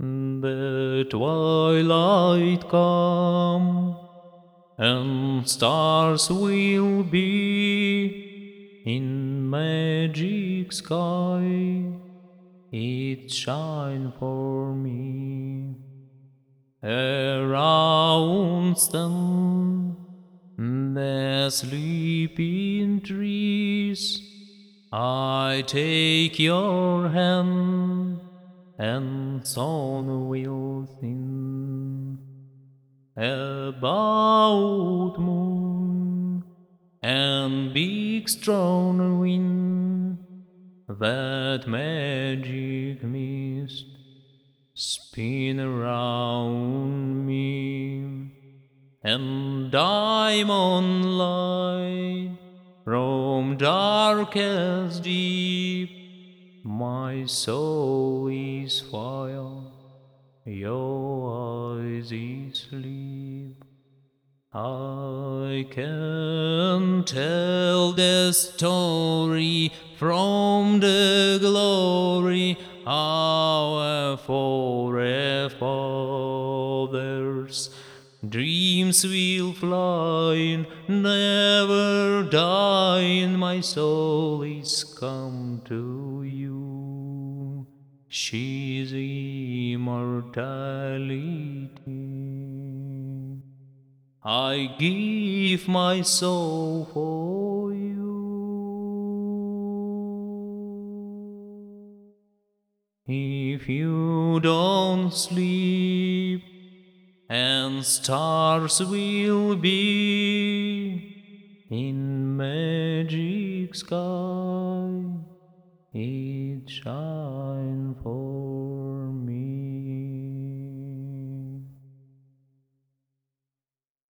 The twilight come, and stars will be in magic sky. It shine for me. Around stand the sleeping trees. I take your hand, and song will sing about moon and big strong wind, that magic mist spin around me, and diamond light from darkest deep. My soul is fire, your eyes is sleep. I can tell the story from the glory our forefathers. Dreams will fly, never die. My soul is come to you. She's immortality. I give my soul for you. If you don't sleep, and stars will be in magic sky, it shine for